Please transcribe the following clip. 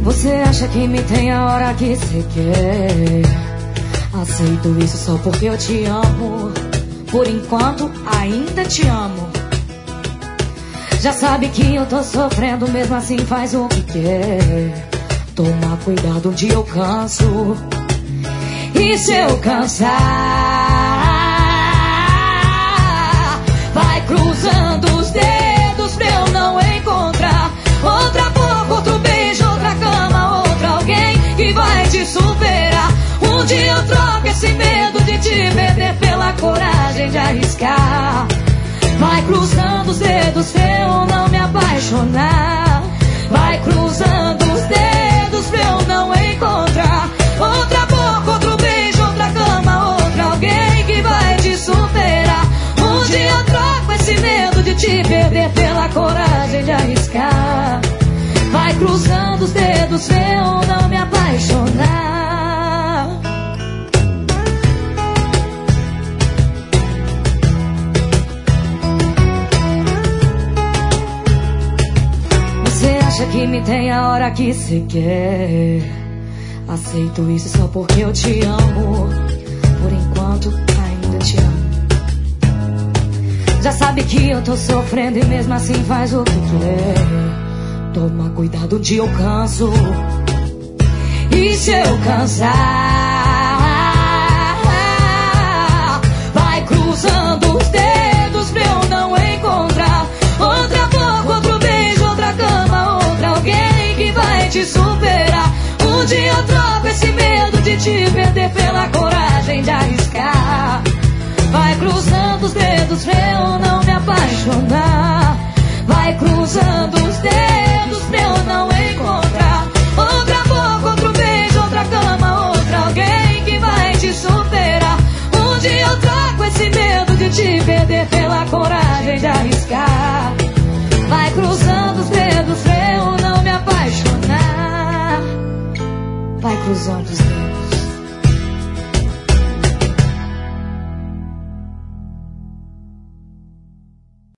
Você acha que me tem a hora que você quer? Aceito isso só porque eu te amo. Por enquanto ainda te amo. Já sabe que eu tô sofrendo, mesmo assim faz o que quer. Toma cuidado, um dia eu canso. E se eu cansar, vai cruzando os dedos pra eu não encontrar outra boca, outro beijo, outra cama, outra alguém que vai te superar. Um dia eu troco esse medo de te perder pela coragem de arriscar. Vai cruzando os dedos pra eu não me apaixonar. Vai cruzando os dedos pra eu não encontrar outra boca, outro beijo, outra cama, outra alguém que vai te superar. Um dia eu troco esse medo de te perder pela coragem de arriscar. Vai cruzando os dedos pra eu não me apaixonar. Acha que me tem a hora que você quer? Aceito isso só porque eu te amo. Por enquanto ainda te amo. Já sabe que eu tô sofrendo e mesmo assim faz o que quer. Toma cuidado, um dia eu canso. E se eu cansar, vai cruzando os dedos pra eu não encontrar outra boca, outro beijo, outra cama, alguém que vai te superar. Um dia eu troco esse medo de te perder pela coragem de arriscar. Vai cruzando os dedos pra eu não me apaixonar. Vai cruzando os dedos pra eu não encontrar outra boca, outro beijo, outra cama, outra alguém que vai te superar. Um dia eu troco esse medo de te perder pela coragem de arriscar. Vai cruzando os dedos pra eu não me apaixonar. Vai cruzando os dedos.